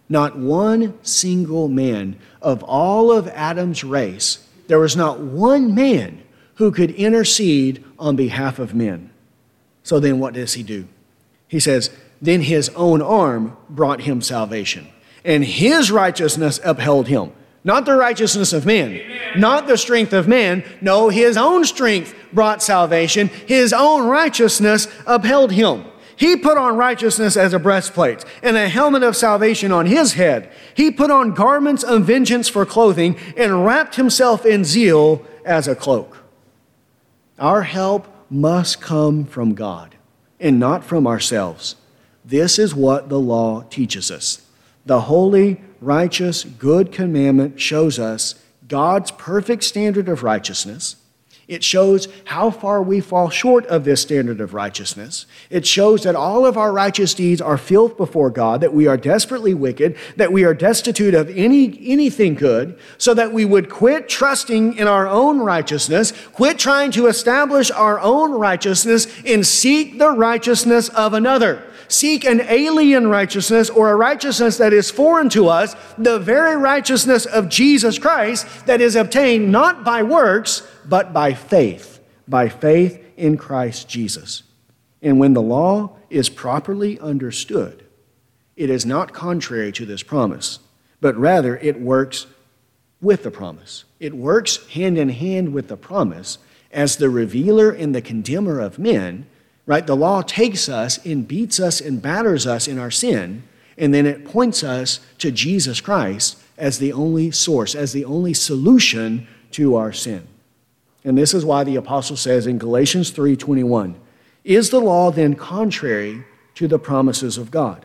[SPEAKER 1] Not one single man of all of Adam's race, there was not one man who could intercede on behalf of men. So then what does he do? He says, then his own arm brought him salvation, and his righteousness upheld him. Not the righteousness of man, Amen. Not the strength of man. No, his own strength brought salvation. His own righteousness upheld him. He put on righteousness as a breastplate and a helmet of salvation on his head. He put on garments of vengeance for clothing and wrapped himself in zeal as a cloak. Our help must come from God and not from ourselves. This is what the law teaches us. The holy, righteous, good commandment shows us God's perfect standard of righteousness. It shows how far we fall short of this standard of righteousness. It shows that all of our righteous deeds are filth before God, that we are desperately wicked, that we are destitute of any anything good, so that we would quit trusting in our own righteousness, quit trying to establish our own righteousness, and seek the righteousness of another. Seek an alien righteousness or a righteousness that is foreign to us, the very righteousness of Jesus Christ that is obtained not by works, but by faith, by faith in Christ Jesus. And when the law is properly understood, it is not contrary to this promise, but rather it works with the promise. It works hand in hand with the promise as the revealer and the condemner of men. Right? The law takes us and beats us and batters us in our sin, and then it points us to Jesus Christ as the only source, as the only solution to our sin. And this is why the apostle says in Galatians three twenty-one, is the law then contrary to the promises of God?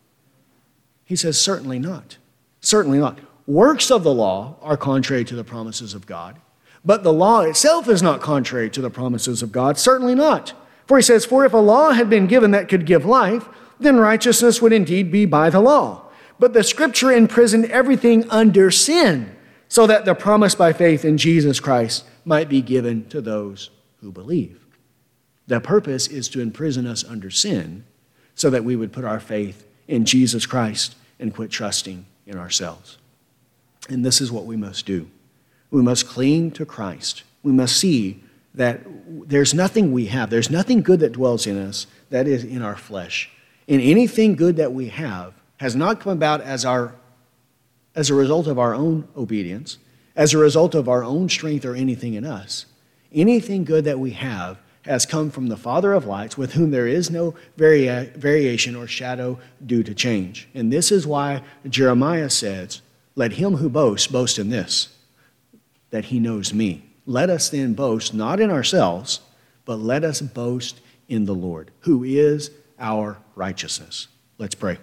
[SPEAKER 1] He says, certainly not. Certainly not. Works of the law are contrary to the promises of God, but the law itself is not contrary to the promises of God. Certainly not. For he says, for if a law had been given that could give life, then righteousness would indeed be by the law. But the scripture imprisoned everything under sin, so that the promise by faith in Jesus Christ might be given to those who believe. The purpose is to imprison us under sin, so that we would put our faith in Jesus Christ and quit trusting in ourselves. And this is what we must do. We must cling to Christ. We must see that there's nothing we have, there's nothing good that dwells in us that is in our flesh. And anything good that we have has not come about as our, as a result of our own obedience, as a result of our own strength or anything in us. Anything good that we have has come from the Father of lights, with whom there is no vari- variation or shadow due to change. And this is why Jeremiah says, let him who boasts boast in this, that he knows me. Let us then boast not in ourselves, but let us boast in the Lord, who is our righteousness. Let's pray.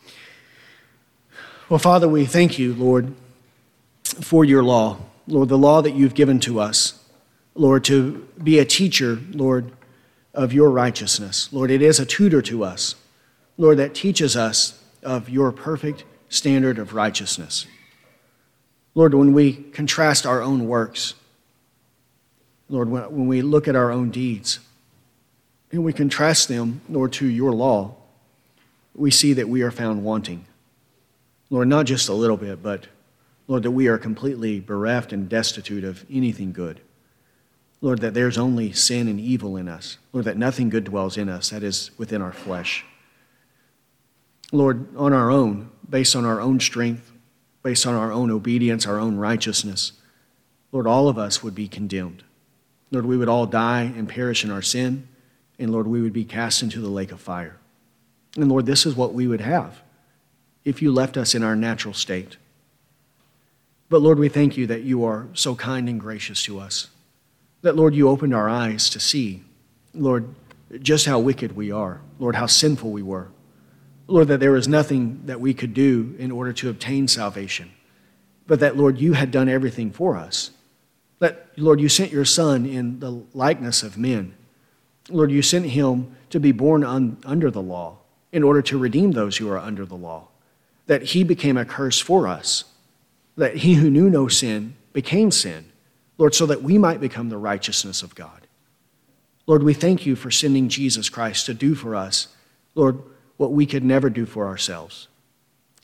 [SPEAKER 1] Well, Father, we thank you, Lord, for your law. Lord, the law that you've given to us. Lord, to be a teacher, Lord, of your righteousness. Lord, it is a tutor to us. Lord, that teaches us of your perfect standard of righteousness. Lord, when we contrast our own works, Lord, when we look at our own deeds and we contrast them, Lord, to your law, we see that we are found wanting. Lord, not just a little bit, but, Lord, that we are completely bereft and destitute of anything good. Lord, that there's only sin and evil in us. Lord, that nothing good dwells in us, that is within our flesh. Lord, on our own, based on our own strength, based on our own obedience, our own righteousness, Lord, all of us would be condemned. Lord, we would all die and perish in our sin, and Lord, we would be cast into the lake of fire. And Lord, this is what we would have if you left us in our natural state. But Lord, we thank you that you are so kind and gracious to us, that Lord, you opened our eyes to see, Lord, just how wicked we are, Lord, how sinful we were. Lord, that there was nothing that we could do in order to obtain salvation, but that, Lord, you had done everything for us. That, Lord, you sent your Son in the likeness of men. Lord, you sent him to be born un- under the law in order to redeem those who are under the law. That he became a curse for us. That he who knew no sin became sin. Lord, so that we might become the righteousness of God. Lord, we thank you for sending Jesus Christ to do for us, Lord, what we could never do for ourselves.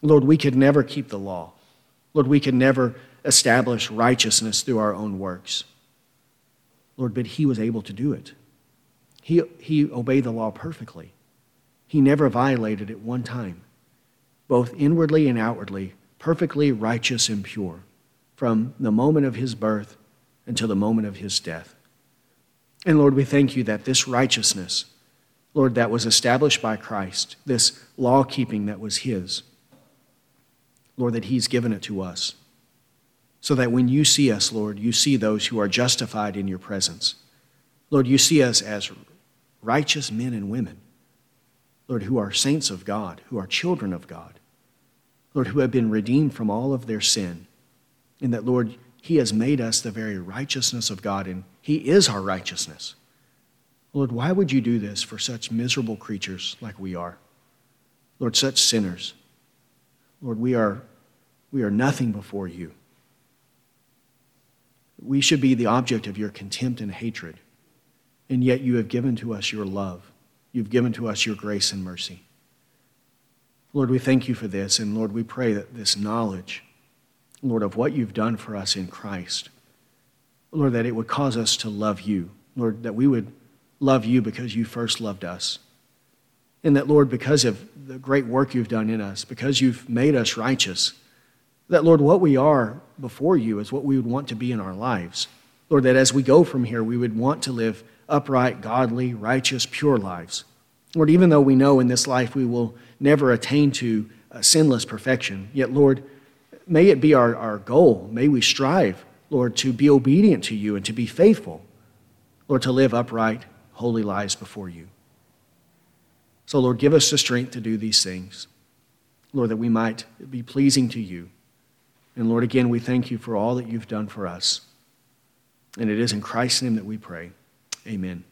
[SPEAKER 1] Lord, we could never keep the law. Lord, we could never establish righteousness through our own works. Lord, but he was able to do it. He, he obeyed the law perfectly. He never violated it one time, both inwardly and outwardly, perfectly righteous and pure, from the moment of his birth until the moment of his death. And Lord, we thank you that this righteousness, Lord, that was established by Christ, this law-keeping that was his, Lord, that he's given it to us, so that when you see us, Lord, you see those who are justified in your presence. Lord, you see us as righteous men and women, Lord, who are saints of God, who are children of God, Lord, who have been redeemed from all of their sin, and that, Lord, he has made us the very righteousness of God, and he is our righteousness. Lord, why would you do this for such miserable creatures like we are? Lord, such sinners. Lord, we are, we are nothing before you. We should be the object of your contempt and hatred, and yet you have given to us your love. You've given to us your grace and mercy. Lord, we thank you for this, and Lord, we pray that this knowledge, Lord, of what you've done for us in Christ, Lord, that it would cause us to love you. Lord, that we would love you because you first loved us. And that, Lord, because of the great work you've done in us, because you've made us righteous, that, Lord, what we are before you is what we would want to be in our lives. Lord, that as we go from here, we would want to live upright, godly, righteous, pure lives. Lord, even though we know in this life we will never attain to uh, sinless perfection, yet, Lord, may it be our, our goal. May we strive, Lord, to be obedient to you and to be faithful. Lord, to live upright, holy lives before you. So, Lord, give us the strength to do these things. Lord, that we might be pleasing to you. And Lord, again, we thank you for all that you've done for us. And it is in Christ's name that we pray. Amen.